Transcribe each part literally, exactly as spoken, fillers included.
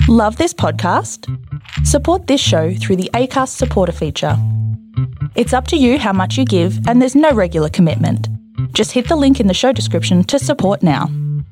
Love this podcast? Support this show through the Acast supporter feature. It's up to you how much you give, and there's no regular commitment. Just hit the link in the show description to support now.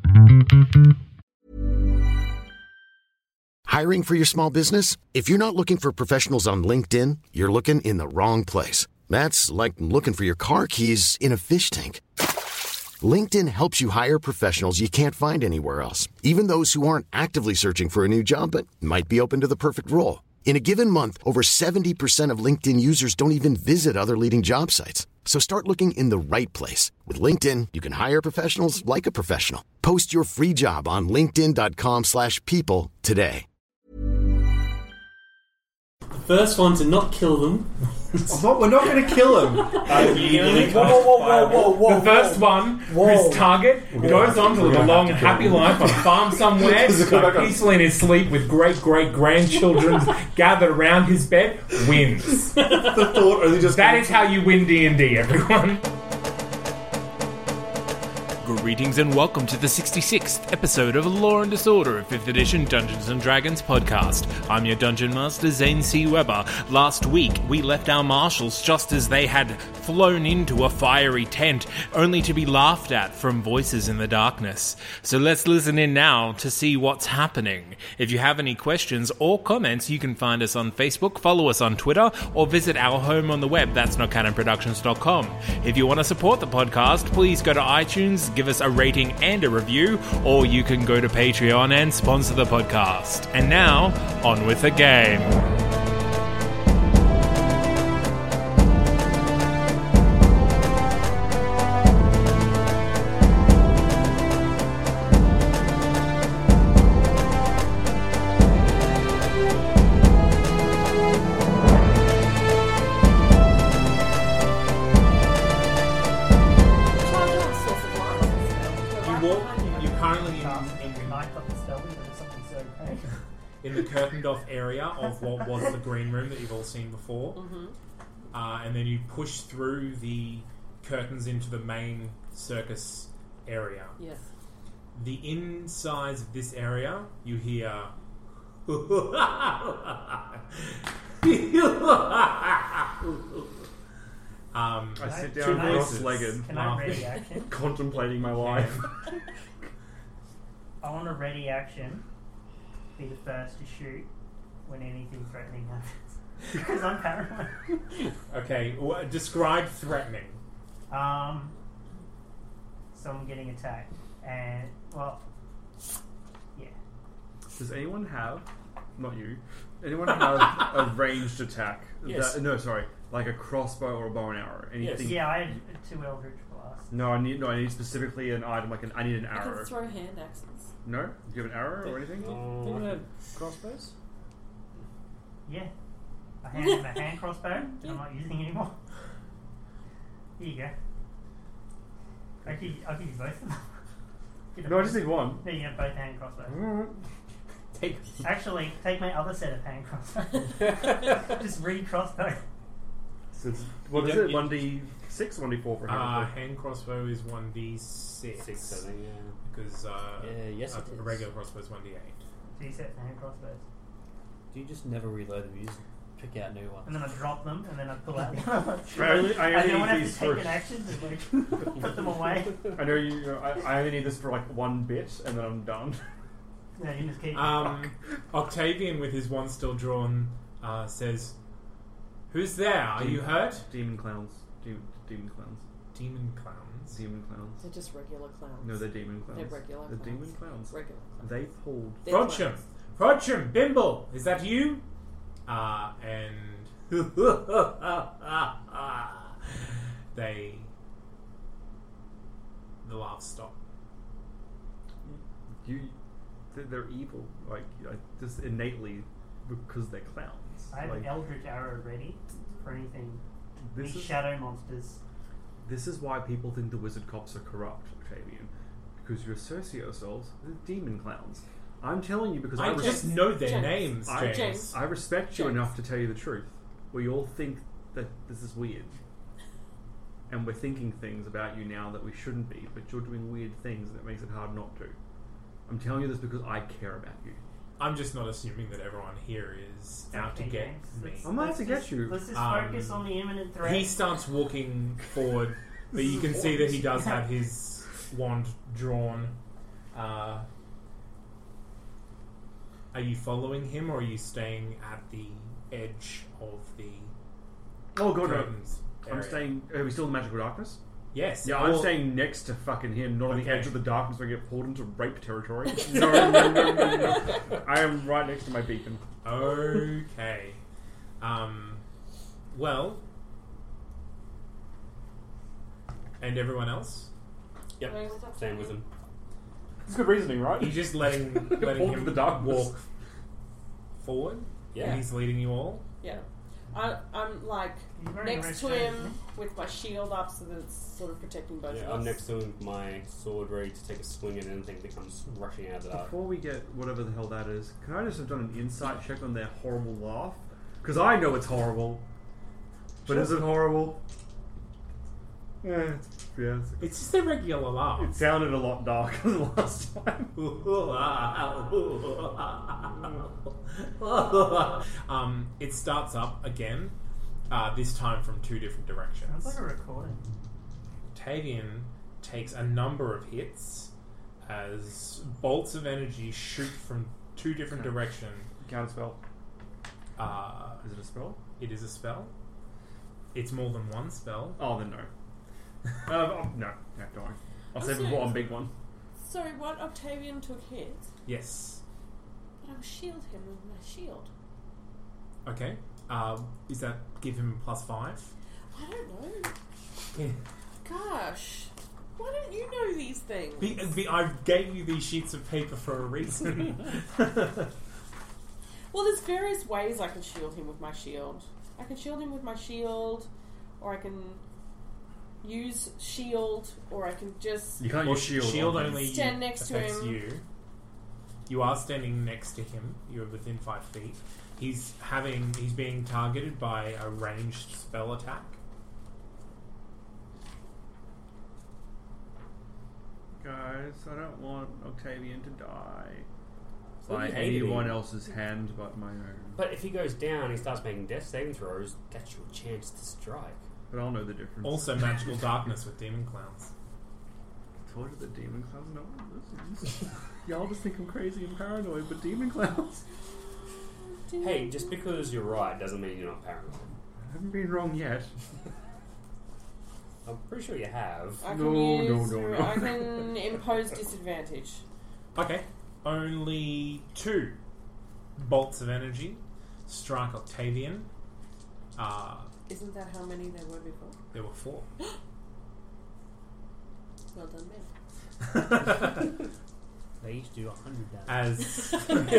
Hiring for your small business? If you're not looking for professionals on LinkedIn, you're looking in the wrong place. That's like looking for your car keys in a fish tank. LinkedIn helps you hire professionals you can't find anywhere else, even those who aren't actively searching for a new job but might be open to the perfect role. In a given month, over seventy percent of LinkedIn users don't even visit other leading job sites. So start looking in the right place. With LinkedIn, you can hire professionals like a professional. Post your free job on linkedin.com slash people today. The first one to not kill them. Not, we're not going to kill him. Uh, whoa, whoa, whoa, whoa, whoa, The first one, Whoa. whose target goes on to live a long, happy life on a farm somewhere, Does it go back on? peacefully in his sleep with great, great grandchildren gathered around his bed, wins. The thought only just That is how you win D and D, everyone. Greetings and welcome to the sixty-sixth episode of Law and Disorder, a fifth edition Dungeons and Dragons podcast. I'm your Dungeon Master, Zane C. Weber. Last week, we left our marshals just as they had flown into a fiery tent, only to be laughed at from voices in the darkness. So let's listen in now to see what's happening. If you have any questions or comments, you can find us on Facebook, follow us on Twitter, or visit our home on the web, that's not canon productions dot com. If you want to support the podcast, please go to iTunes, give us a rating and a review, or you can go to Patreon and sponsor the podcast. And now, on with the game. In the curtained off area of what was the green room that you've all seen before. Mm-hmm. Uh, and then you push through the curtains into the main circus area. Yes. The insides of this area, you hear... um, I sit two down voices cross-legged, Can I ready action? contemplating my life. I want to ready action. Be the first to shoot when anything threatening happens. Because I'm paranoid. Okay, w- describe threatening. Um, someone getting attacked. And, well, yeah. Does anyone have, not you, anyone have a ranged attack? Yes. That, no, sorry, like a crossbow or a bow and arrow. Anything? Yeah, I had two Eldritch Blasts. No, I need no. I need specifically an item. Like an, I need an I arrow. can throw hand axes. No, do you have an arrow or anything? Didn't have crossbows? Yeah. I hand him a hand crossbow that I'm not using anymore. Here you go. I'll give you, I'll give you both of them. Get No, I just need one. No, you have both hand crossbows. Take Actually, take my other set of hand crossbows. Just read crossbow. So it's, what You is don't- it? you- One d six, one d four for uh, hand. hand crossbow is one d six. Six, I think, yeah. Because uh, Yeah, yes, a, it is. a regular crossbow is one d eight. Two sets of hand crossbows. Do you just never reload them? You just pick out new ones? And then I drop them, and then I pull out the other one. I only- I I only don't need have these to take for- an action to like, put them away. I know you. you know, I, I only need this for like one bit, and then I'm done. No, you just keep. Um, Octavian, with his one still drawn, uh, says, "Who's there? Are you hurt?" Demon clowns. Demon, demon clowns. Demon clowns. Demon clowns. They're just regular clowns. No, they're demon clowns. They're regular They're clowns. demon clowns. Regular clowns. They pulled. They're Frodsham, clowns. Frodsham, Bimble, is that you? Uh, and they, the laughs stop. You, they're, they're evil. Like, like just innately because they're clowns. I have like, an Eldritch arrow ready for anything. this These is shadow monsters. this is why people think the wizard cops are corrupt, Octavian. Because you associate yourselves with demon clowns. I'm telling you because I, I res- just know their James. names, I- James. James. I respect you James. enough to tell you the truth. We all think that this is weird. And we're thinking things about you now that we shouldn't be, but you're doing weird things and it makes it hard not to. I'm telling you this because I care about you. I'm just not assuming that everyone here is out to Okay, get James, me. let's- I'm out let's to get just- you. Let's just Um, focus on the imminent threat. He starts walking forward, but you can see that he does have his wand drawn. Uh, are you following him, or are you staying at the edge of the Oh god, no. curtains I'm area? staying. Are we still in magical darkness? Yes. Yeah, I'm Well, staying next to fucking him, not on the Okay. edge of the darkness where I get pulled into rape territory. no, no, no, no, no. I am right next to my beacon. Okay. Um. Well. And everyone else? Yep. Wait, what's up, Same with him. It's good reasoning, right? You're just letting letting Walk him to the darkness. walk forward, Yeah. and he's leading you all. Yeah. I, I'm like He's wearing a next red to shirt, him isn't with my shield up so that it's sort of protecting both Yeah, of I'm us. next to him with my sword ready to take a swing at anything that comes rushing out of the dark. Before we get whatever the hell that is, can I just have done an insight check on their horrible laugh? Because I know it's horrible. But is it horrible? Eh, yeah. It's just a regular laugh. It sounded a lot darker than last time. um, it starts up again, uh, this time from two different directions. Sounds like a recording. Tavian takes a number of hits as bolts of energy shoot from two different directions. Counter spell. Uh, Is it a spell? it is a spell. It's more than one spell. Oh, then no. uh, oh, no, no, don't worry. I'll save it for one big one. Sorry, what? Octavian took hits, Yes. but I will shield him with my shield. Okay. Uh, is that give him plus five? I don't know. Gosh, why don't you know these things? Be, be, I gave you these sheets of paper for a reason. Well, there's various ways I can shield him with my shield. I can shield him with my shield, or I can use shield, or I can just... You can't Well, use shield. shield on only Stand next to affects him. you. You are standing next to him. You're within five feet. He's having. He's being targeted by a ranged spell attack. Guys, I don't want Octavian to die So by you hated anyone him. else's hand but my own. But if he goes down and he starts making death saving throws, that's your chance to strike. But I'll know the difference. Also, magical darkness with demon clowns. I told you the demon clowns no one listens. Y'all just think I'm crazy and paranoid, but demon clowns. Hey, just because you're right doesn't mean you're not paranoid. I haven't been wrong yet. I'm pretty sure you have. I can No, no, use... no, no. I can impose disadvantage. Okay. Only two bolts of energy strike Octavian. Uh, Isn't that how many there were before? there were four. Well done, man. They each do a hundred damage.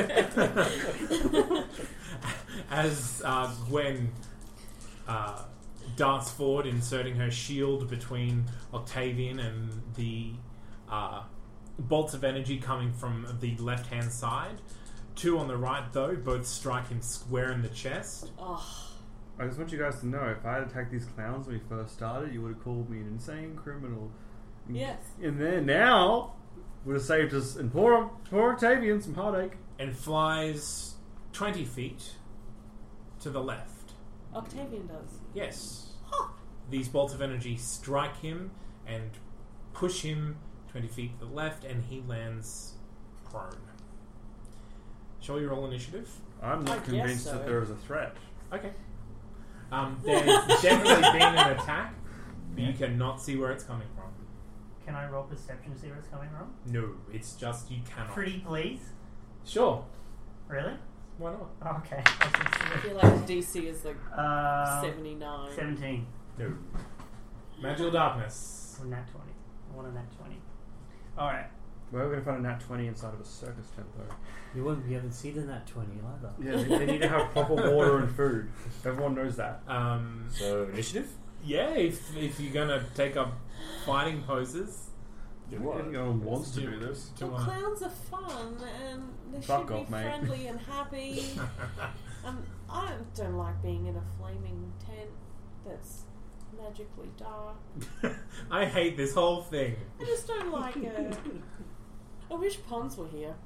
As as uh, Gwen uh, darts forward, inserting her shield between Octavian and the uh, bolts of energy coming from the left-hand side. Two on the right, though, both strike him square in the chest. Oh, I just want you guys to know, if I had attacked these clowns when we first started, you would have called me an insane criminal. yes. And then now, would have saved us and poor, poor Octavian some heartache. And flies twenty feet to the left. Octavian does. Yes. Huh. These bolts of energy strike him and push him twenty feet to the left, and he lands prone. Shall we roll initiative? I'm I not guess convinced so. that there is a threat. Okay. Um, there's definitely been an attack, but you cannot see where it's coming from. Can I roll perception to see where it's coming from? No, it's just you cannot. Pretty please. Sure. Really? Why not? Oh, okay. I feel like the D C is like Uh, seventy-nine. seventeen. No. Magical darkness. Or nat twenty. I want a nat twenty. Alright. Where are we going to find a nat twenty inside of a circus tent, though? You won't be able to see the nat twenty either. Yeah, they, they need to have proper water and food. Everyone knows that. Um, So, initiative? yeah, if if you're gonna take up fighting poses, Do I think no one wants to do this. to, Well, uh, clowns are fun and they Fuck should off, be mate. friendly and happy. um, I don't, don't like being in a flaming tent that's magically dark. I hate this whole thing. I just don't like it. I wish Pons were here.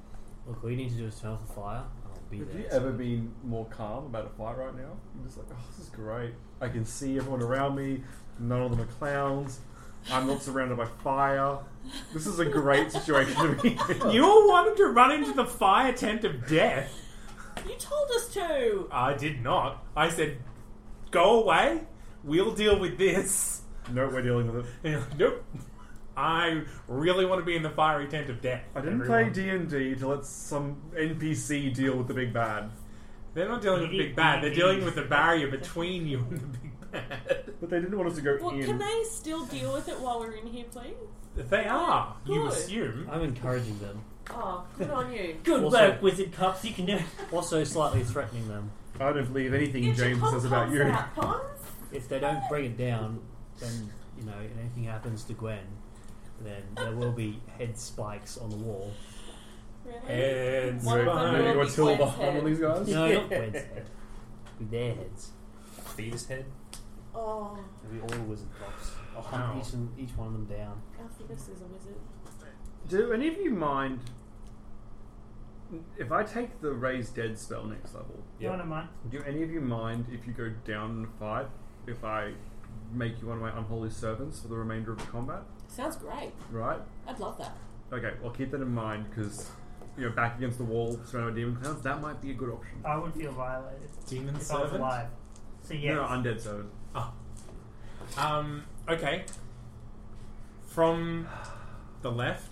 Look, all you need to do is turn off the fire. I'll be Have there. you ever been more calm about a fight right now? You're just like, oh, this is great. I can see everyone around me. None of them are clowns. I'm not surrounded by fire. This is a great situation to be in. You all wanted to run into the fire tent of death. You told us to. I did not. I said, go away. We'll deal with this. No, we're dealing with it. And you're like, nope. I really want to be in the fiery tent of death. I didn't everyone. play D and D to let some N P C deal with the big bad. They're not dealing with the big bad. They're dealing with the barrier between you and the big bad. But they didn't want us to go Well, in. can they still deal with it while we're in here, please? They are. You Good. assume. I'm encouraging them. Oh, good on you. Good Also- work, Wizard Cops. You can do it. Also, slightly threatening them. I don't believe anything Get your James says about pom-poms you. out, Pons. If they don't bring it down, then, you know, if anything happens to Gwen, then there will be head spikes on the wall. Really? Heads One of them behind. will You be want to tilt the Gwen's harm on these guys? No, not Gwen's head. With their heads. Fetus head. Oh, There'll be all wizard cops. I'll Wow. hunt each, and, each one of them down. I think this is a wizard. Do any of you mind if I take the Raise Dead spell next level? You want to mind? Do any of you mind if you go down in a fight? If I make you one of my unholy servants for the remainder of the combat, Sounds great. right? I'd love that. Okay, well keep that in mind because you know back against the wall, surrounded by demon clowns, that might be a good option. I would feel violated Demon if I was servant. alive. So yes. No, undead servant. Oh. Um, okay. From the left,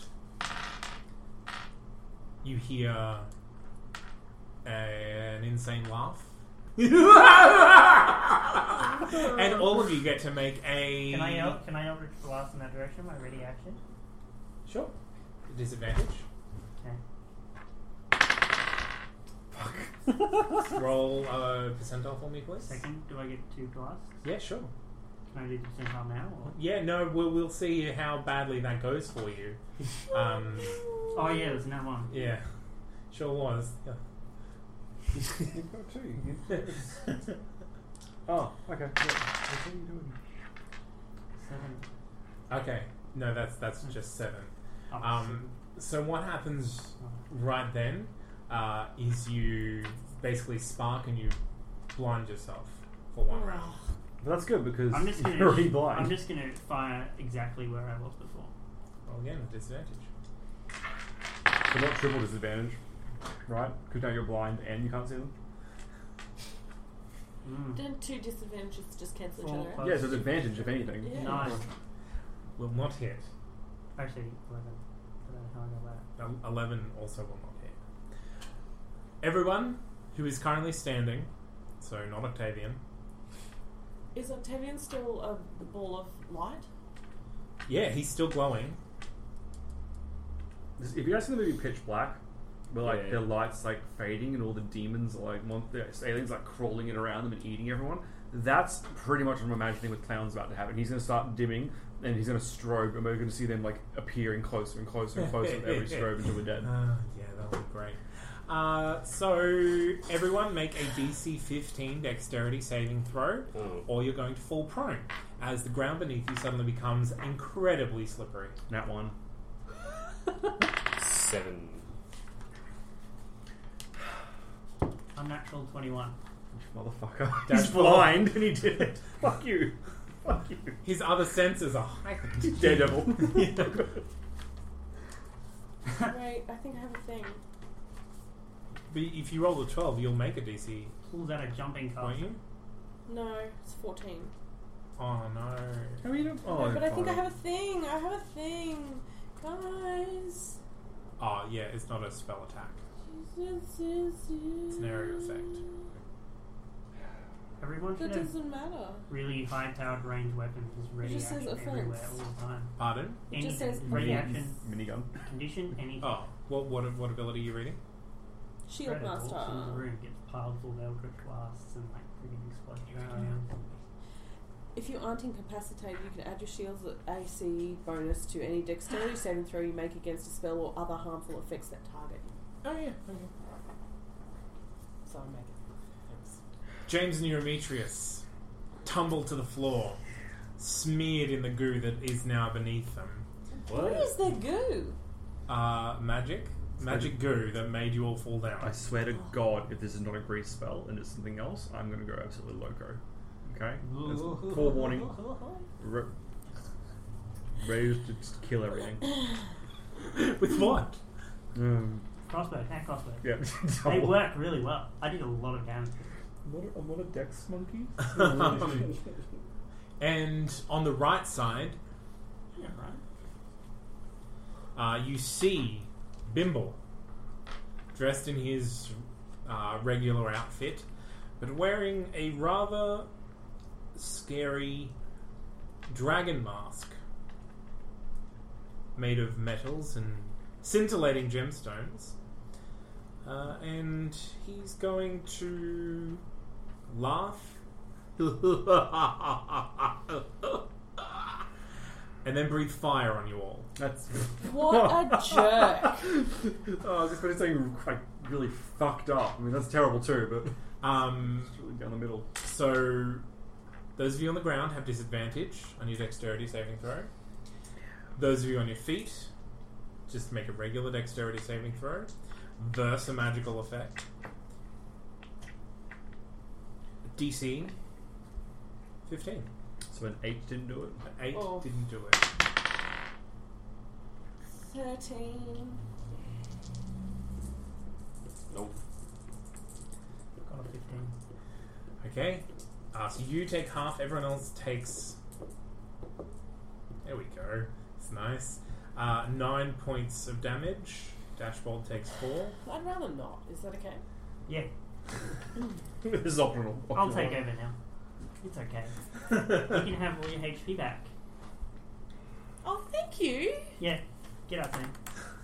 you hear an insane laugh. And all of you get to make a... Can I yell? Can I yell Rich Blast in that direction? My ready action. Sure. Disadvantage. Okay. Roll a percentile for me, please. Second, do I get two blasts? Yeah, sure. Can I do the percentile now? Or? Yeah, no, we'll, we'll see how badly that goes for you. Um, Oh yeah, there's no one. yeah, sure was. Yeah. You've got two. You- oh, okay. Yeah. What are you doing? Seven. Okay, no, that's that's just seven. Oh, Um, so what happens right then uh, is you basically spark and you blind yourself for one round. But that's good because I'm just you're gonna. already blind. I'm just gonna fire exactly where I was before. Well, again, a disadvantage. So not triple disadvantage, right? Because now you're blind and you can't see them. Mm. Then two disadvantages just cancel each Four other out. plus- Yeah, so it's advantage if anything. Yeah. Nine. Will not hit. Actually, eleven. I don't know how I got that. El- Eleven also will not hit. Everyone who is currently standing, so not Octavian. Is Octavian still a ball of light? Yeah, he's still glowing. This- If you guys see the movie Pitch Black, where like Yeah. their lights like fading and all the demons are like mon- the aliens like crawling in around them and eating everyone, that's pretty much what I'm imagining with Clown's about to happen. He's going to start dimming and he's going to strobe, and we're going to see them like appearing closer and closer and closer with every strobe until we're dead. Uh, yeah, that would be great. Uh, so everyone make a D C fifteen dexterity saving throw, Oh. or you're going to fall prone as the ground beneath you suddenly becomes incredibly slippery. Nat one. Seven. Unnatural twenty-one. Motherfucker. Dash He's four. blind and he did it. Fuck you. Fuck you. His other senses are heightened. Daredevil. Wait, I think I have a thing. But if you roll a twelve, you'll make a D C, Pulls out a jumping card. won't you? No, it's fourteen. Oh no. How are you doing? Oh, no, but I think I fine. have a thing. I have a thing. Guys. Oh yeah, it's not a spell attack. It's It's an area effect. Everyone That should have doesn't matter. really high-powered ranged weapons as ready just says action offense. everywhere all the time. Pardon? It just Anything. says ready offense. action, Minigun. condition, anything. Oh, what what what ability are you reading? Shield Predator walks into the Master. room, gets piled full of Eldritch blasts and like freaking explosions. If you aren't incapacitated, you can add your shield's A C bonus to any dexterity saving throw you make against a spell or other harmful effects that target you. Oh yeah. Okay. So I make it. Thanks. James and Eurymetrius tumble to the floor, smeared in the goo that is now beneath them. What is the goo? Uh, magic magic goo that made you all fall down. I swear to God, if this is not a grease spell and it's something else, I'm going to go absolutely loco. Okay? That's forewarning. Re- ready to just kill everything. With what? Um, Crossbow, hand crossbow. yeah. They work really well. I did a lot of damage. I'm not a, I'm not a dex monkey. And on the right side, Yeah, right. uh, you see Bimble, dressed in his uh, regular outfit, but wearing a rather scary dragon mask made of metals and scintillating gemstones. Uh, and he's going to laugh and then breathe fire on you all. That's What a jerk. oh, I was expecting something like really fucked up. I mean, that's terrible too, but Um, it's really down the middle. so, those of you on the ground have disadvantage on your dexterity saving throw. Those of you on your feet, just make a regular dexterity saving throw versus a magical effect. D C fifteen. So an eight didn't do it. An eight Oh. didn't do it. thirteen. Nope. Got a fifteen. Okay. Uh, so you take half, everyone else takes... There we go. It's nice. Uh, nine points of damage. Dashbold takes four. I'd rather not. Is that okay? Yeah, This is optional. I'll optional. take over now. It's okay. You can have all your H P back. Oh, thank you. Yeah, get up then.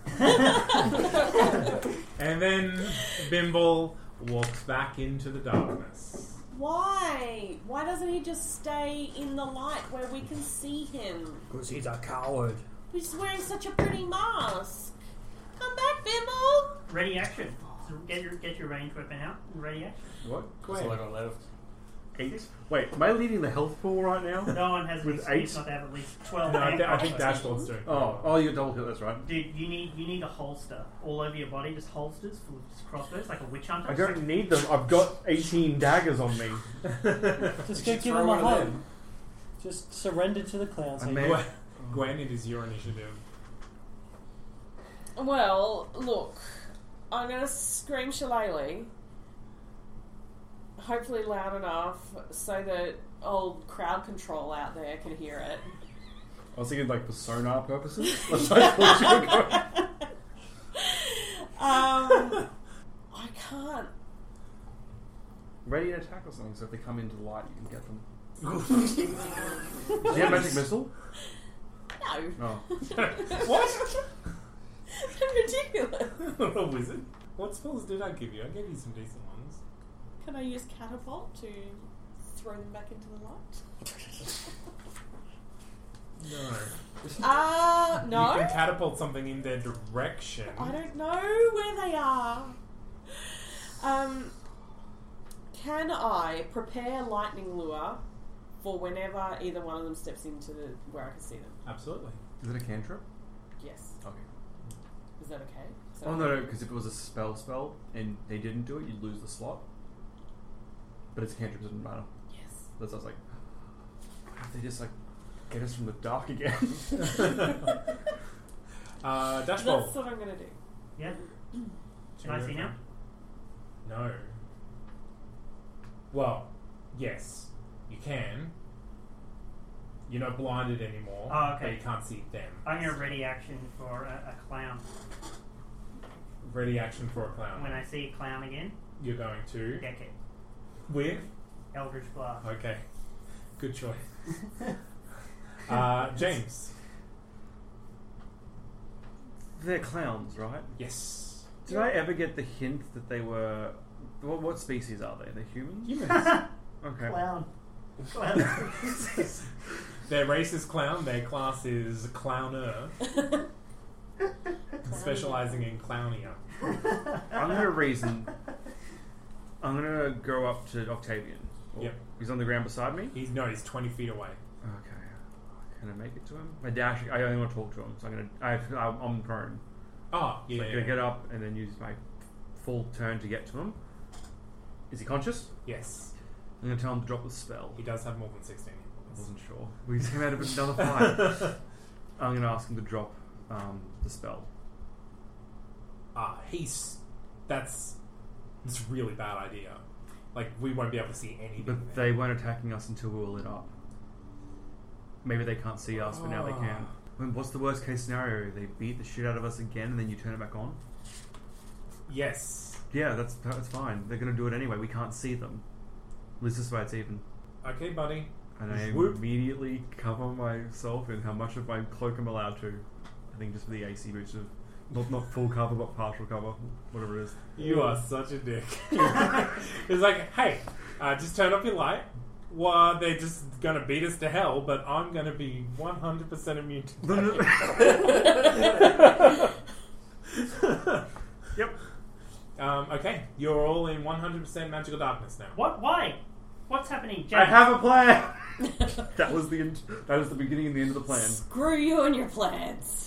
And then Bimble walks back into the darkness. Why? Why doesn't he just stay in the light where we can see him? Because he's a coward. He's wearing such a pretty mask. Come back, Bimble. Ready action. So get your get your ranged weapon out. and Ready action. What? That's all I got left. Eight. Wait, am I leading the health pool right now? No one has With an eight? excuse not to have at least twelve. No, I, hand th- I think crossbows. Dashbold's doing Oh, oh, you double kill. That's right. Dude, you need you need a holster all over your body, just holsters full of just crossbows, like a witch hunter. I don't need them. I've got eighteen daggers on me. Just go should give throw him a one of hug. them. Just surrender to the clowns. I Like, may- Gwen, Gwen, it is your initiative. Well, look, I'm gonna scream shillelagh. Hopefully loud enough so that old crowd control out there can hear it. I was thinking like for sonar purposes. That's what I thought you were going. Um, I can't. Ready to attack or something, so if they come into the light, you can get them. Do you have magic missile? No. Oh. What? They're ridiculous. A wizard? What spells did I give you? I gave you some decent ones. Can I use catapult to throw them back into the light? No. Uh, no? You can catapult something in their direction. I don't know where they are. Um, can I prepare lightning lure for whenever either one of them steps into the where I can see them? Absolutely. Is it a cantrip? Yes. Okay. Is that okay? Is that Oh okay? no, no, because if it was a spell spell and they didn't do it, you'd lose the slot. But it's a cantrip, doesn't matter. Yes. That's I was like, what if they just like get us from the dark again? Uh, That's Dashbold. what I'm gonna do. Yeah. Can I see now? No. Well, yes, you can. You're not blinded anymore. Oh, okay. But you can't see them. I'm gonna ready action for a, a clown. Ready action for a clown. When I see a clown again, You're going to deck it. with. Eldritch Blast. Okay, good choice. uh, James. They're clowns, right? Yes. Did I ever get the hint that they were? What, what species are they? They're humans. Humans. Okay. Clown. Clown. Their race is clown. Their class is clowner, specializing in clownia. I'm gonna reason. I'm gonna go up to Octavian. Oh, Yep. He's on the ground beside me. He's no, he's twenty feet away. Okay. Can I make it to him? I dash. I only want to talk to him, so I'm gonna. I, I'm prone. Oh, yeah. So I'm going to get up and then use my full turn to get to him. Is he conscious? Yes. I'm going to tell him to drop the spell. He does have more than sixteen. I wasn't sure. We just came out of another fight. I'm going to ask him to drop um, the spell. Ah, he's... That's... That's a really bad idea. Like, we won't be able to see anything. But there. they weren't attacking us until we were lit up. Maybe they can't see us, but now they can. I mean, what's the worst case scenario? They beat the shit out of us again and then you turn it back on? Yes. Yeah, that's that's fine. They're going to do it anyway. We can't see them. At least this way it's even. Okay, buddy. And I Whoop. immediately cover myself in how much of my cloak I'm allowed to. I think just for the A C boost of not not full cover but partial cover, whatever it is. You are such a dick. It's like, hey, uh, just turn off your light. Well, they're just going to beat us to hell, but I'm going to be one hundred percent immune to that. Yep. Um, okay, you're all in one hundred percent magical darkness now. What? Why? What's happening, James? I have a plan! that was the in- that was the beginning and the end of the plan. Screw you and your plans.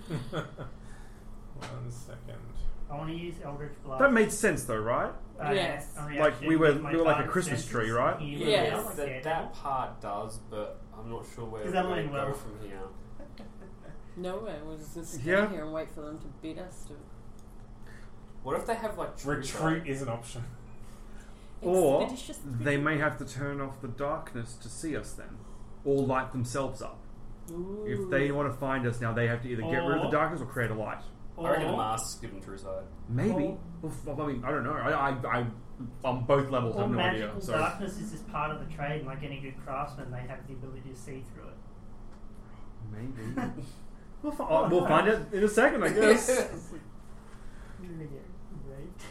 One second. I want to use Eldritch Blast. That made sense though, right? Uh, Yes. on the Like, action we were- with my we were like a bardic Christmas senses tree, right? here Yes. and now, like, That, yeah, that part does, but I'm not sure where Is we're that going to line go well? from here. No way. We'll just stand Yeah. here and wait for them to beat us. To What if they have like true Retreat is an option. Or Expeditious they may have to turn off the darkness to see us then. Or light themselves up. Ooh. If they want to find us now, they have to either get rid of the Or- darkness or create a light. I reckon the Or, masks give them true sight. Maybe. Or- Well, f- I mean, I don't know. I, I, I on both levels or have no magical idea. So darkness is just part of the trade, and like any good craftsman, they have the ability to see through it. maybe we'll, fi- oh, we'll find it in a second, I guess. You're gonna get raped.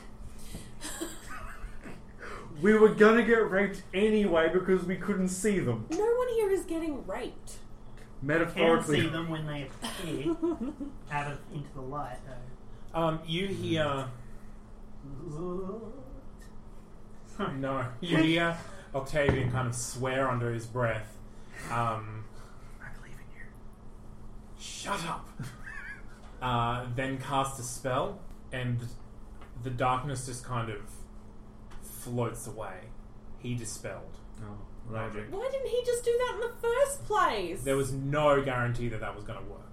We were gonna get raped anyway because we couldn't see them. No one here is getting raped. You can Metaphorically. see them when they appear out of into the light, though. Um, you hear... No. You hear Octavian kind of swear under his breath. Um, I believe in you. Shut up! uh, then cast a spell, and the darkness just kind of floats away. He dispelled Oh, magic. Why didn't he just do that in the first place? There was no guarantee that that was going to work.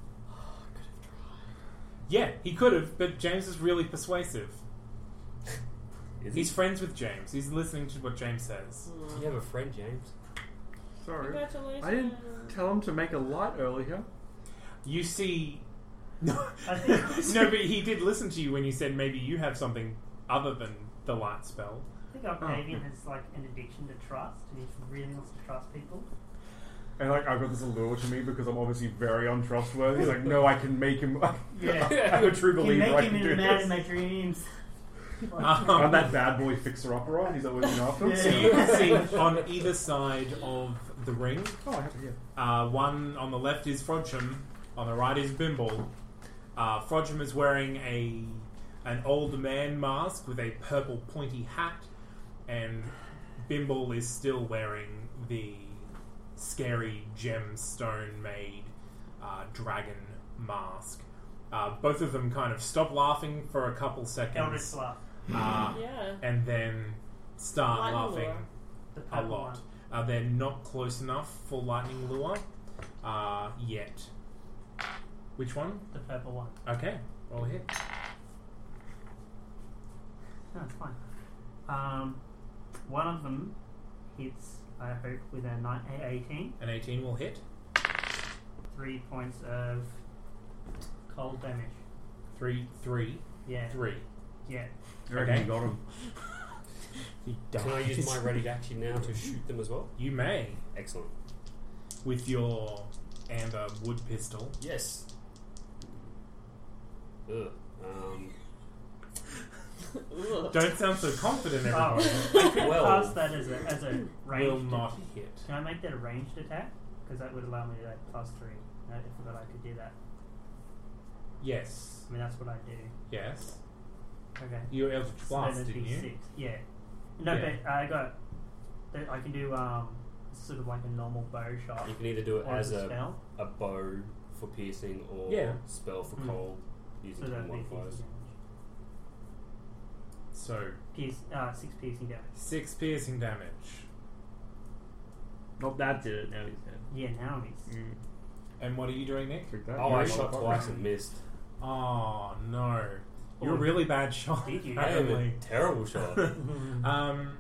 Yeah, he could have, but James is really persuasive. Is He's he? friends with James. He's listening to what James says. You have a friend, James. Sorry. Congratulations. I didn't tell him to make a light earlier. You see... No, I think, no, but he did listen to you when you said maybe you have something other than the light spell. I think Octavian has like an addiction to trust, and he really wants to trust people. And like, I've got this allure to me because I'm obviously very untrustworthy. He's like, no, I can make him. Yeah. I'm a true Can believer. make I him can into do a man this. in my dreams. Um, I'm that bad boy fixer upper on. He's always looking after him. So you can see on either side of the ring, Oh, I have to hear. uh, one on the left is Frodsham, on the right is Bimble. Uh, Frodsham is wearing a an old man mask with a purple pointy hat, and Bimble is still wearing the scary gemstone made uh, dragon mask. Uh, both of them kind of stop laughing for a couple Eldritch seconds, Bluff, uh, Yeah. and then start Lightning laughing lure. the a purple lot. one. Uh, they're not close enough for lightning lure uh, yet. Which one? The purple one. Okay, roll a hit. No, it's fine. Um, one of them hits, I hope, with a nine, a eighteen. An eighteen will hit. Three points of cold damage. Three, three, Yeah, three. yeah. I reckon Okay. you got him. He Can I use my ready to action now to shoot them as well? You may, Excellent. with your amber wood pistol. Yes. Ugh. Um, Ugh. Don't sound so confident, Oh, everybody. I could Well- pass that as a as a Will ranged. not hit. Can I make that a ranged attack? Because that would allow me to like plus three. I forgot I could do that. Yes. I mean, that's what I do. Yes. Okay. You Eldritch So Blast, that'd didn't be you? six. Yeah. No, Yeah. but I got. that I can do um sort of like a normal bow shot. you can either do it Or as as a a, spell. a bow for piercing or Yeah. spell for Hmm. cold. using So that'd be modifiers. piercing So damage. Pierce, uh, six piercing damage. six piercing damage. Nope, that did it. Now he's dead. Yeah, now he's. Mm. And what are you doing, Nick? Took that. Oh, I Yeah, shot motherfucker. twice and missed. Oh no, you're a Oh. really bad shot. Did you? I am a Apparently. terrible shot. Um,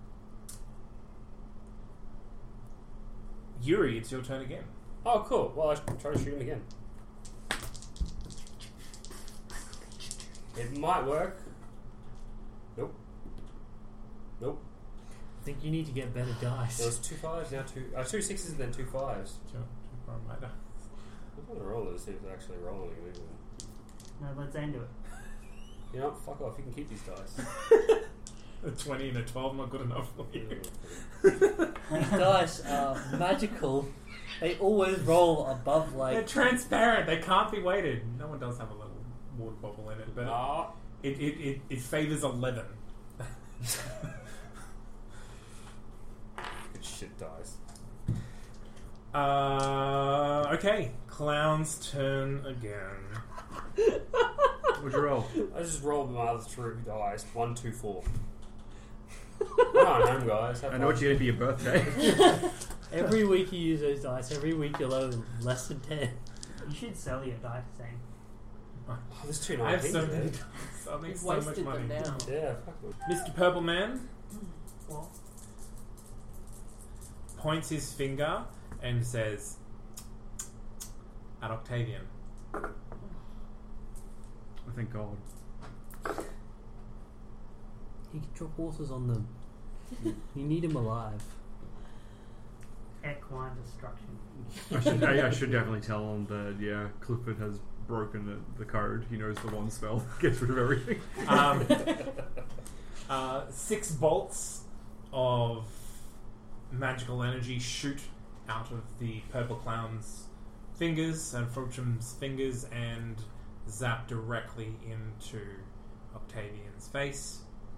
Yuri, it's your turn again. Oh, cool. Well, I should try to shoot him again. It might work. Nope. Nope. I think you need to get better There dice. was two fives, now two... Uh, two sixes and then two fives. Sure, sure, right. I'm going to roll this, see if it's actually rolling. No, let Zane do it. You know what? Fuck off. You can keep these dice. A twenty and a twelve not good enough for you. These dice are magical. They always roll above They're like. transparent. They can't be weighted. No one does have a little water bubble in it, but Ah. it, it, it, it favors eleven. Good shit dice. Uh, okay, clown's turn again. What'd you roll? I just rolled my other three dice. One, two, four. Come on home, guys. Have I know what fun. you did for your birthday. Every week you use those dice. Every week you're low less than ten. You should sell your dice, Zane. Oh, there's two I have nineteens so there. many dice. I make You've so much wasted money. them now. Yeah, fuck them. Mister Purple Man What? points his finger and says, at Octavian. I thank God. You can drop horses on them. You need them alive. Equine destruction. I should, I, I should definitely tell him that, yeah, Clifford has broken the, the code. He knows the one spell that gets rid of everything. Um, uh, six bolts of magical energy shoot out of the purple clown's fingers and Frochum's fingers and zap directly into Octavian's face.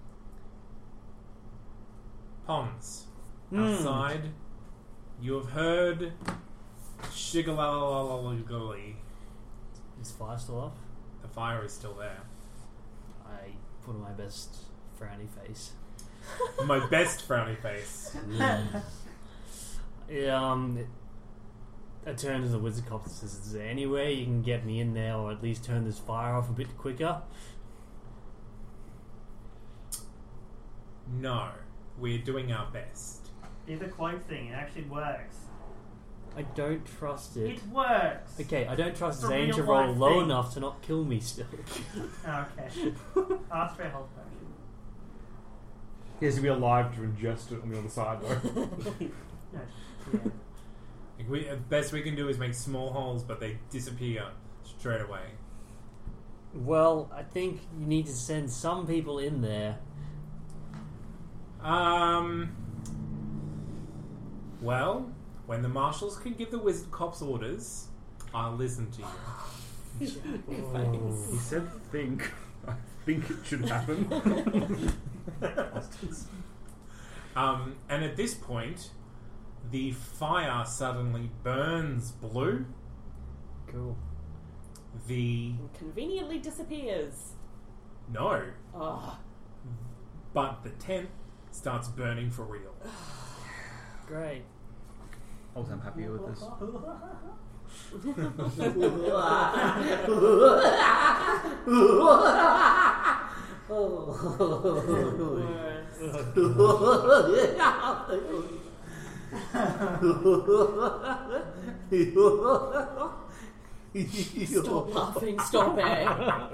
Pons, outside, you have heard shigalalalalalagully. Is fire still off? The fire is still there. I put on my best frowny face. My best frowny face. Yeah, um, it, I turn to the wizard cop and says, "Is there any way you can get me in there, or at least turn this fire off a bit quicker?" No, we're doing our best. Do the cloak thing. It actually works. I don't trust it. It works. Okay, I don't trust It's a Zane to real roll life low thing. enough to not kill me still. Okay. Ask for a health potion. He has to be alive to ingest it on the other side, though. No. Yeah. Like we, the best we can do is make small holes, but they disappear straight away. Well, I think you need to send some people in there. Um. Well, when the marshals can give the wizard cops orders, I'll listen to you. He said think. I think it should happen. Um, and at this point, the fire suddenly burns blue. Cool. The Conveniently disappears. no, Oh, but the tent starts burning for real. Great. Also, I'm happy with this. stop laughing, stop it.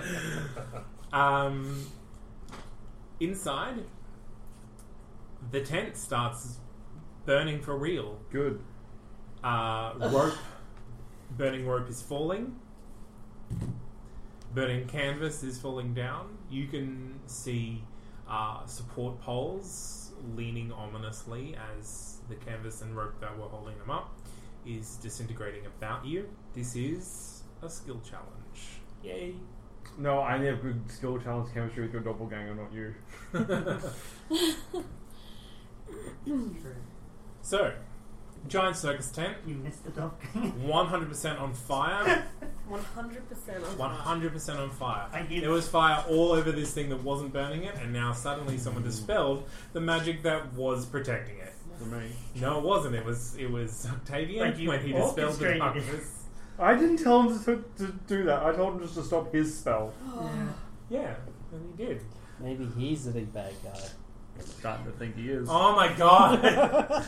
Um, inside, the tent starts burning for real. Good. Uh, rope, burning rope is falling. Burning canvas is falling down. You can see uh, support poles leaning ominously as the canvas and rope that were holding them up is disintegrating about you. This is a skill challenge. Yay. No, I have good skill challenge chemistry with your doppelganger, not you. True. So, giant circus tent, You missed the dog. one hundred percent on fire. One hundred percent. one hundred percent on fire. I give- There was fire all over this thing that wasn't burning it, and now suddenly someone dispelled the magic that was protecting it. For me. No, it wasn't. It was it was Octavian But you when he dispelled the orchestrated darkness. I didn't tell him to, to do that. I told him just to stop his spell. Yeah, and he did. Maybe he's the big bad guy. I'm starting to think he is. Oh my god!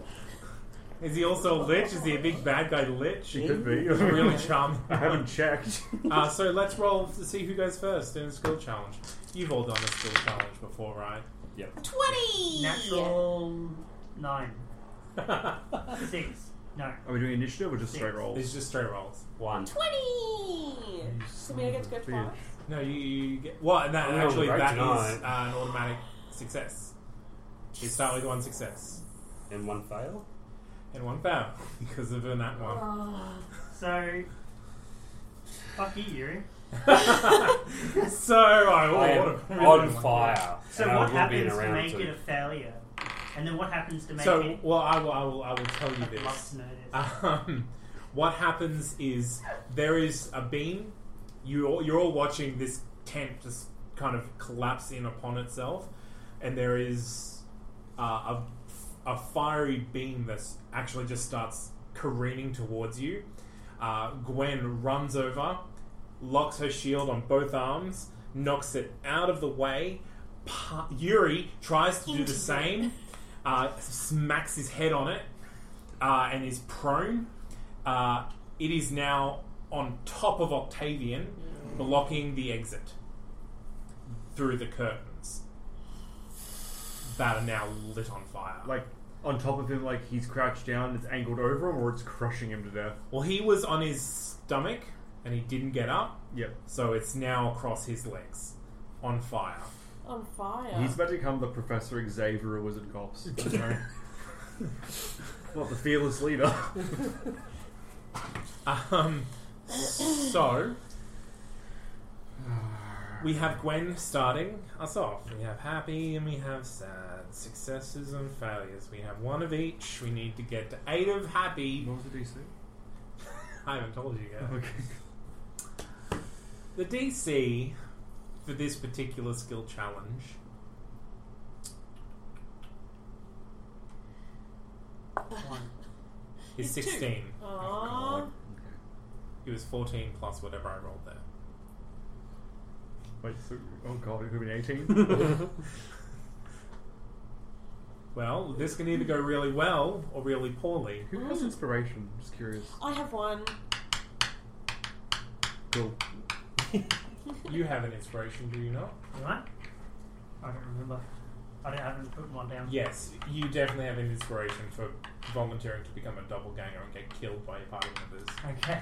Is he also a lich? Is he a big bad guy lich? He could be. Really charming. I haven't checked. Uh, so let's roll to see who goes first in a skill challenge. You've all done a skill challenge before, right? Yep. Twenty. Natural nine. Six. No. Are we doing initiative or just straight rolls? It's just straight rolls. One. Twenty. So me, I get to go twice. No, you, you get... Well, that, Oh, actually, great that is tonight. uh, an automatic success. You start with one success. And one fail? And one fail, because of a nat one. Oh. So, fuck you, Yuri. So, I, oh, I what am a- on fire. So and I what will be in happens a to round make two. it a failure? And then what happens to make So, it... well, I will, I will, I will tell you I'd love this. to know this. Um, what happens is there is a beam. You all, you're all watching this tent just kind of collapse in upon itself, and there is uh, a a fiery beam that actually just starts careening towards you. Uh, Gwen runs over, locks her shield on both arms, knocks it out of the way. Pa- Yuri tries to do the same, uh, smacks his head on it, uh, and is prone. Uh, it is now on top of Octavian, blocking the exit through the curtains that are now lit on fire. Like, on top of him, like he's crouched down, it's angled over him, or it's crushing him to death. Well, he was on his stomach and he didn't get up, Yep. so it's now across his legs on fire. On fire. He's about to become the Professor Xavier of Wizard Cops. Not the fearless leader. Um, so we have Gwen starting us off. We have happy and we have sad, successes and failures. We have one of each. We need to get to eight of happy. What was the D C? I haven't told you yet. Okay. The D C for this particular skill challenge is It's two. sixteen. Aww. It was fourteen plus whatever I rolled there. Wait, so, oh god, it could be eighteen? Well, this can either go really well or really poorly. Who has inspiration? Just curious. I have one. Cool. You have an inspiration, do you not? Do I? I don't remember. I don't, I haven't put one down. Yes, you definitely have an inspiration for volunteering to become a doppelganger and get killed by your party members. Okay.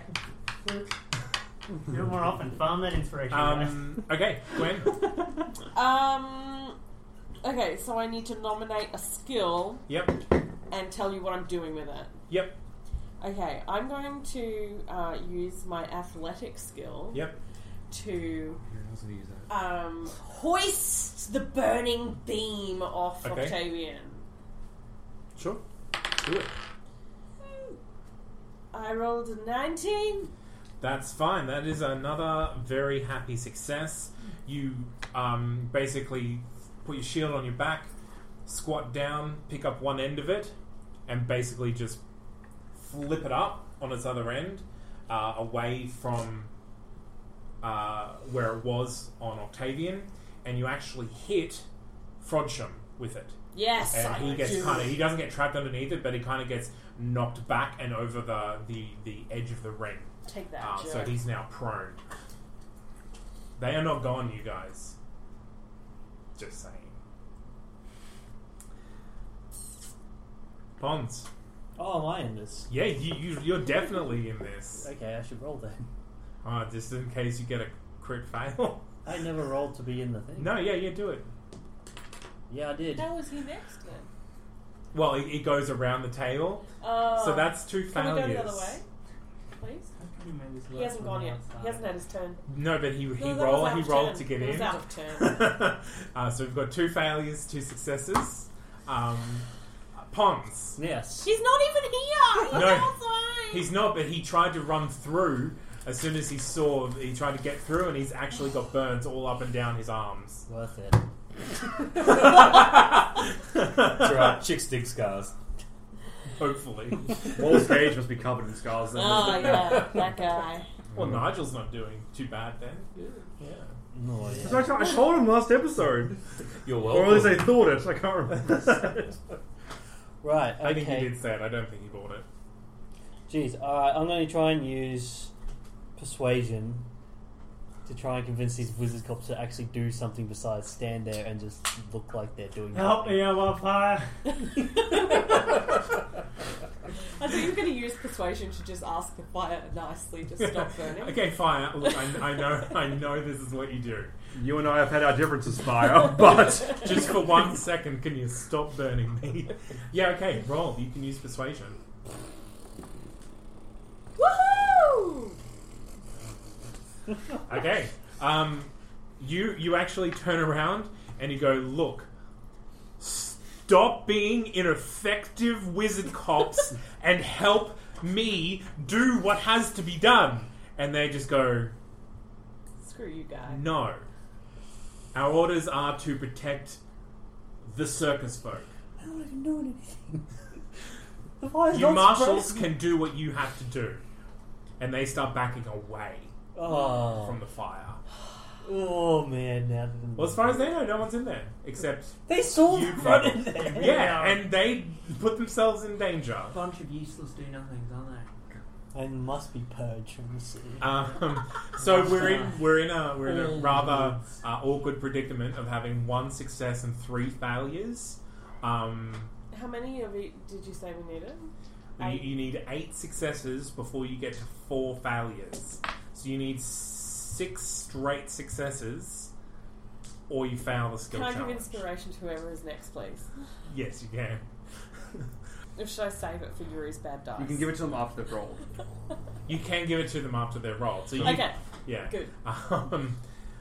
Do it more often. Farm that inspiration. guys. Um, okay, Gwen. Um. Okay, so I need to nominate a skill Yep, and tell you what I'm doing with it. yep, Okay, I'm going to uh, use my athletic skill yep. to Who doesn't use that? um, hoist the burning beam off Okay. Octavian. Sure. Do it. I rolled a nineteen. That's fine. That is another very happy success. You um, basically put your shield on your back, squat down, pick up one end of it, and basically just flip it up on its other end, uh, away from uh, where it was on Octavian, and you actually hit Frodsham with it. Yes, And I he gets do. kind of he doesn't get trapped underneath it, but he kind of gets knocked back and over the, the, the edge of the ring. Take that, Uh, so jerk. he's now prone. They are not gone, you guys. Just saying. Pons. Oh, am I in this? Yeah, you, you, you're definitely in this. Okay, I should roll then. Uh, just in case you get a crit fail. I never rolled to be in the thing. No, yeah, yeah, do it. Yeah, I did. How was he next then? Well, it, it goes around the table. Oh. So that's two Can failures. we go the other way, please? He hasn't gone yet. He hasn't had his turn. No, but he, he, No, that was roll, out he of rolled turn. to get It in. was out of turn. uh, so we've got two failures, two successes. Um, Pons. Yes. He's not even here. He's No. outside. He's not, but he tried to run through as soon as he saw. He tried to get through, and he's actually got burns all up and down his arms. Worth it. That's right. Chicks dig scars. Hopefully. Wall stage must be covered in scars. Then. Oh yeah, that guy. Well, Nigel's not doing too bad then. Yeah. No, That's yeah. what I, I told him last episode. You're Or at least welcome. I thought it. I can't remember. Right, I think he okay. did say it. I don't think he bought it. Jeez, alright, I'm going to try and use persuasion to try and convince these wizard cops to actually do something besides stand there and just look like they're doing Help nothing. me, I'm on fire. I thought you were going to use persuasion to just ask the fire nicely to stop burning. Okay, fine. Look, I, I know, I know this is what you do. You and I have had our differences, Fire, but Just for one second, can you stop burning me? Yeah, okay. Roll. You can use persuasion. Woohoo! Okay. Um, you you actually turn around and you go, look. Stop being ineffective wizard cops and help me do what has to be done. And they just go, Screw you, guy. no. Our orders are to protect the circus folk. I don't even know anything. The fire's You not marshals spreading. can do what you have to do. And they start backing away Oh. from the fire. Oh, man. Now Well, as far as they know, no one's in there. Except, they saw You- the front in there. yeah, and they put themselves in danger. bunch of useless do nothings, aren't they? They must be purged from the city. Um, so we're in we're in a we're in a rather uh, awkward predicament of having one success and three failures. Um, How many of it did you say we needed? you, you need eight successes before you get to four failures. So you need six straight successes, or you fail the skill Can I give challenge. inspiration to whoever is next, please? Yes, you can. Or should I save it for Yuri's bad dice? you can give it to them after they've rolled. You can give it to them after they're rolled. So you, Okay, yeah, good. Um,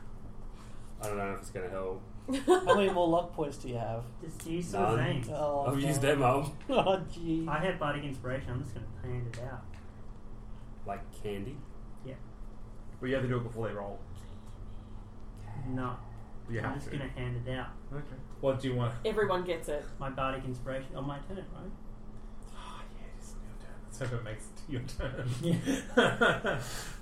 I don't know if it's going to help. How many more luck points do you have? Just use None. the thing. Oh, I've no. used them up. Oh, gee. I have bardic inspiration. I'm just going to hand it out. Like candy. But you have to do it before they roll. No, You I'm have just to. going to hand it out. Okay. what do you want? Everyone gets it. My bardic inspiration on my turn, right? Oh, yeah, it's your turn. Let's hope it makes it to your turn.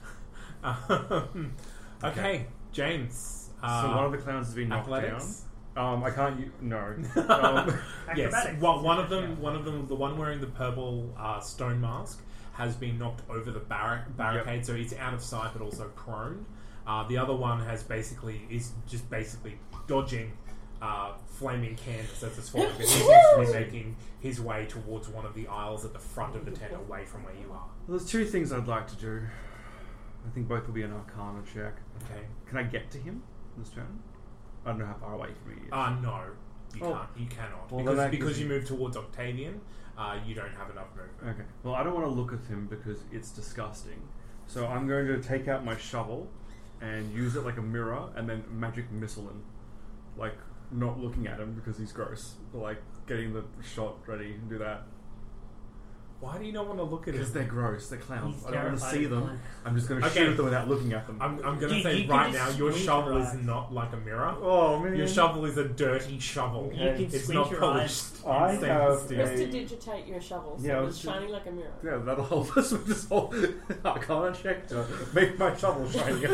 um, okay, James. Uh, So one of the clowns has been knocked athletics. down. Um, I can't. U- no. Um, Yes, Acrobatics. well, one of them, Yeah. one of them, the one wearing the purple uh, stone mask, has been knocked over the barrac- barricade, so he's out of sight but also prone. Uh, the other one has basically is just basically dodging uh, flaming canvas as it's falling, but he seems to be making his way towards one of the aisles at the front of the tent, away from where you are. Well, there's two things I'd like to do. I think both will be an Arcana check. Okay. Can I get to him this turn? I don't know how far away from he is. Uh, no, you Oh. can't. You cannot Well, then because that because gives you you- move towards Octavian. Uh, you don't have enough movement. Okay. Well, I don't want to look at him because it's disgusting. So I'm going to take out my shovel and use it like a mirror, and then magic missile him, like not looking at him because he's gross, but like getting the shot ready and do that. Why do you not want to look at Because it? they're gross, they're clowns. He's I don't want to terrified see of them. clowns. I'm just going to Okay. shoot them without looking at them. I'm, I'm going to You- say you can right now, just your squint shovel your is eyes. not like a mirror. oh man! Your shovel is a dirty shovel. You can It's squint not your polished. I It's have stainless steel. Just a- to digitate your shovel, so Yeah, I it's was ju- shining like a mirror. Yeah, that'll help us with this whole Arcana check to make my shovel shiny.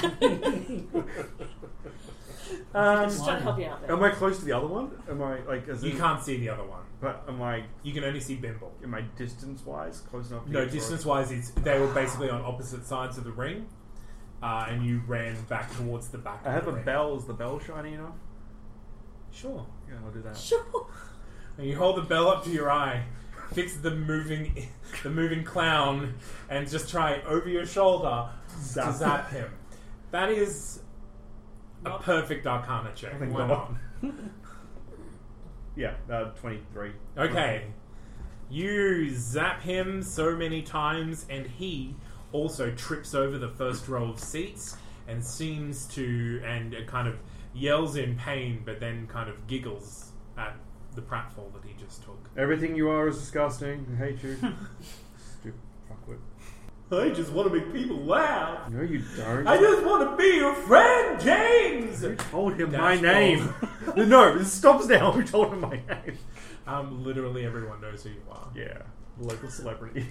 um, Just trying to help you out there. am I close to the other one? Am I like? As You in- can't see the other one. But am I? You can only see Bimble. Am I distance-wise close enough? To No, get to it? distance-wise, it's they were basically on opposite sides of the ring, uh, and you ran back towards the back. I of have the a ring. bell. Is the bell shiny enough? Sure. Yeah, I'll do that. Sure. And you hold the bell up to your eye, fix the moving, the moving clown, and just try over your shoulder Zap. to zap him. That is a Not- perfect Arcana check. Thank Why God. not? Yeah, uh, twenty-three. Okay. You zap him so many times, and he also trips over the first row of seats and seems to, and kind of yells in pain, but then kind of giggles at the pratfall that he just took. Everything you are is disgusting. I hate you. Stupid fuckwit. I just want to make people laugh. No, you don't. I just want to be your friend, James. Who told him Dash my ball. name? No, this stops now. Who told him my name? Um, literally everyone knows who you are. Yeah, local celebrity.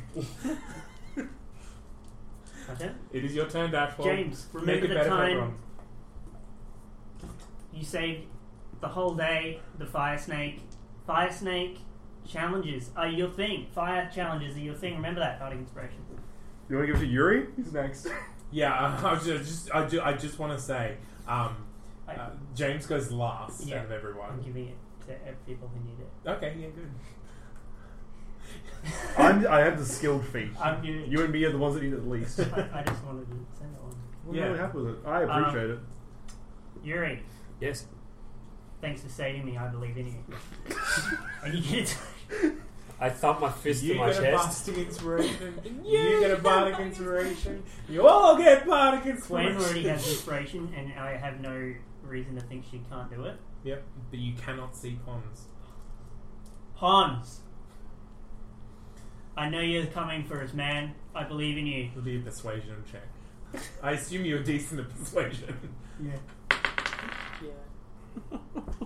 Okay. It is your turn, Dashball. James, Make remember it the better for time everyone. you saved the whole day the fire snake? Fire snake challenges are your thing. Fire challenges are your thing. Remember that, Bardic Inspiration. You want to give it to Yuri? He's next. Yeah, I was just, just I, ju- I just want to say, um, I, uh, James goes last Yeah. out of everyone. I'm giving it to ev- people who need it. Okay, yeah, good. I'm, I have the skilled feat. I'm giving You and me are the ones that need it the least. I, I just wanted to say that one. I'm Yeah. really happy with it. I appreciate it. Yuri, Yes. thanks for saving me. I believe in you. And you get it. I thump my fist You to my get a chest. Bardic Inspiration. You get a Bardic Inspiration. You all get Bardic Gwen Inspiration. already has inspiration, and I have no reason to think she can't do it. Yep, but you cannot see Pons. Hans, I know you're coming for us, man. I believe in you. It'll be a persuasion check. I assume you're decent at persuasion. Yeah. Yeah.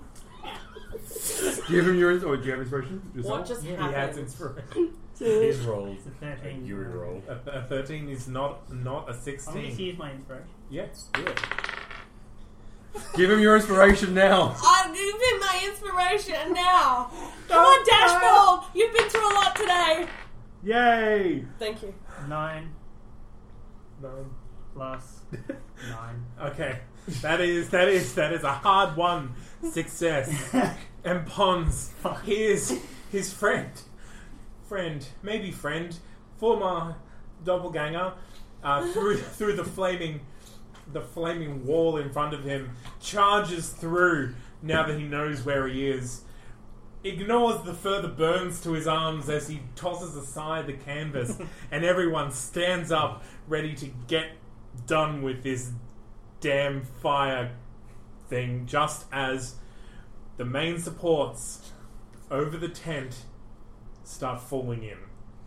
Give him your or do you have inspiration? What just He has happened? inspiration. His roll. It's a thirteen. Yuri roll. A, a thirteen is not not a I'm going to sixteen. use my inspiration. Yes, do it. Give him your inspiration now. I'm giving my inspiration now. Come on, Dashball. You've been through a lot today. Yay! Thank you. Nine Nine. plus nine. Okay, that is that is that is a hard one success. And Pons, here's his friend, friend, maybe friend, former doppelganger, uh, through through the flaming, the flaming wall in front of him, charges through now that he knows where he is. Ignores the further burns to his arms as he tosses aside the canvas, and everyone stands up ready to get done with this damn fire thing, just as the main supports over the tent start falling in.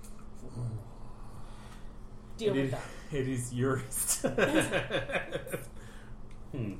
Deal It with is, that. it is Yuri's turn. Hmm.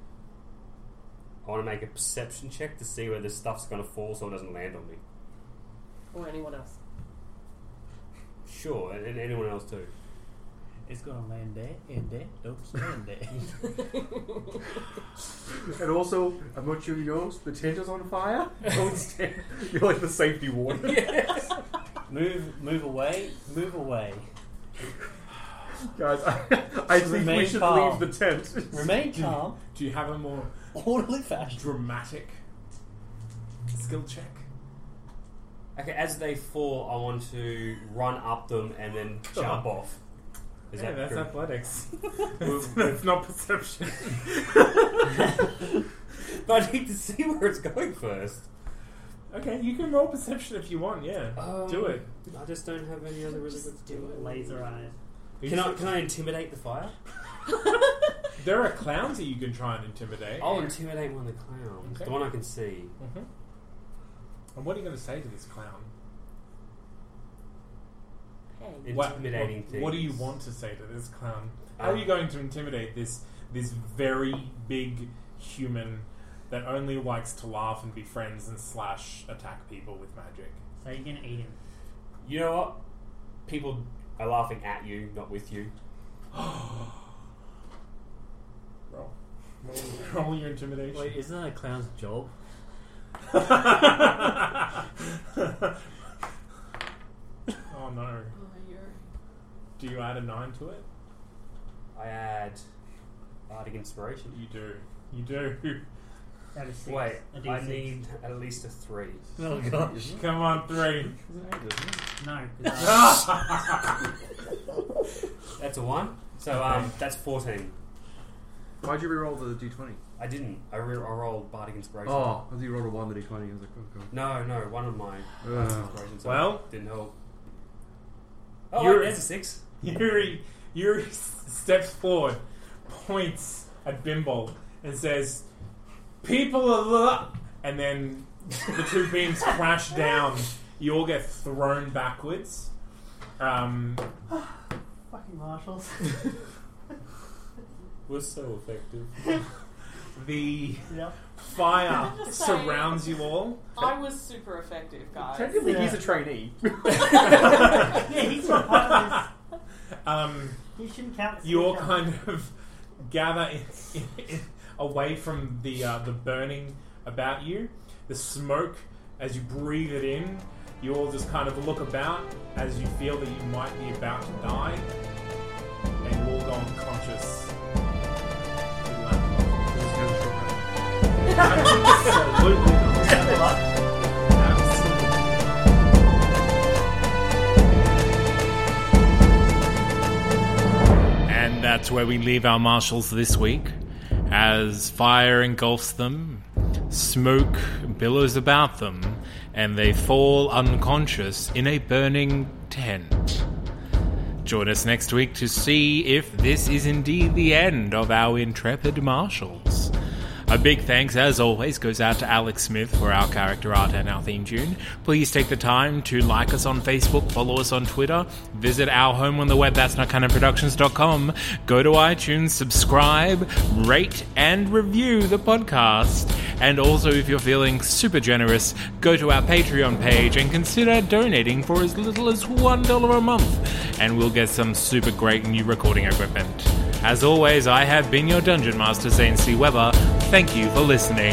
I want to make a perception check to see where this stuff's going to fall so it doesn't land on me. Or anyone else. Sure, and, and anyone else too. It's gonna land there and there. Don't land there. And also, I'm not sure you know, the tent is on fire. Don't stand. You're like the safety warden. Yes. Move, move away, move away. Guys, I, I think we Remain should calm. leave the tent. Remain calm, Do you have a more orderly fashion. dramatic skill check? Okay, as they fall, I want to run up them and then Come jump on. off. Is Yeah, that that's true? athletics. that's, that's not perception. But I need to see where it's going first. Okay, you can roll perception if you want. Yeah, Um, do it. I just don't have any other really good skills. Laser eyes. Can I, can I intimidate the fire? There are clowns that you can try and intimidate. I'll intimidate one of the clowns. Okay. The one I can see. Mhm. And what are you going to say to this clown? Hey. What, Intimidating what, things. what do you want to say to this clown? How Um, are you going to intimidate this this very big human that only likes to laugh and be friends and slash attack people with magic? So you're gonna eat him. You know what? People are laughing at you, not with you. Roll. Roll, roll your intimidation. Wait, isn't that a clown's job? Oh no. Oh, you're... Do you add a nine to it? I add Bardic Inspiration. You do. You do. Out of six. Wait, A D I six. need at least a three. Oh gosh. Come on, three. No. 'cause I- That's a one. So um, that's fourteen. Why'd you re-roll the d twenty? I didn't. I, re- I rolled Bardic Inspiration. Oh, I thought you rolled a one, the d twenty. I was like, oh god. No, no, one of my Ugh. Bardic Inspirations. Well- didn't help. Oh, You're- wait, there's a six. Yuri, Yuri s- steps forward, points at Bimble, and says, "People are lo-" and then the two beams crash down. You all get thrown backwards. Um, Fucking marshals. We're so effective. the Yep. fire Just say- surrounds you all. I was super effective, guys. Technically, Yeah. he's a trainee. Yeah, he's not part of Um, this. He shouldn't count. as you all skill kind of gather in, in, in, away from the uh, the burning about you. The smoke, as you breathe it in, you all just kind of look about as you feel that you might be about to die, and you all go unconscious. Absolutely not. Absolutely. And that's where we leave our marshals this week, as fire engulfs them, smoke billows about them, and they fall unconscious in a burning tent. Join us next week to see if this is indeed the end of our intrepid marshals. A big thanks, as always, goes out to Alex Smith for our character art and our theme tune. Please take the time to like us on Facebook, follow us on Twitter, visit our home on the web, that's not canon productions dot com, go to iTunes, subscribe, rate, and review the podcast. And also, if you're feeling super generous, go to our Patreon page and consider donating for as little as one dollar a month, and we'll get some super great new recording equipment. As always, I have been your Dungeon Master, Zane C. Weber. Thank you for listening.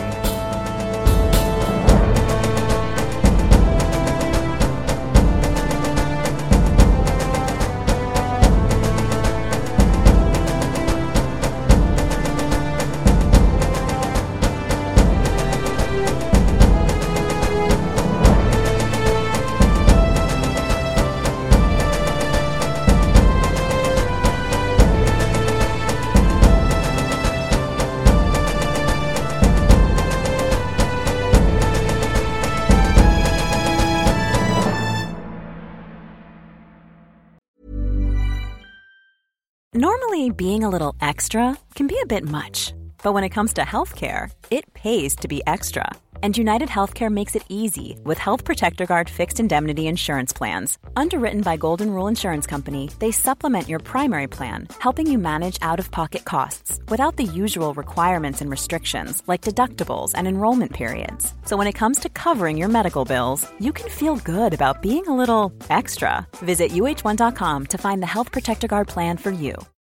Normally, being a little extra can be a bit much, but when it comes to healthcare, it pays to be extra. And United Healthcare makes it easy with Health Protector Guard fixed indemnity insurance plans. Underwritten by Golden Rule Insurance Company, they supplement your primary plan, helping you manage out-of-pocket costs without the usual requirements and restrictions like deductibles and enrollment periods. So when it comes to covering your medical bills, you can feel good about being a little extra. Visit U H one dot com to find the Health Protector Guard plan for you.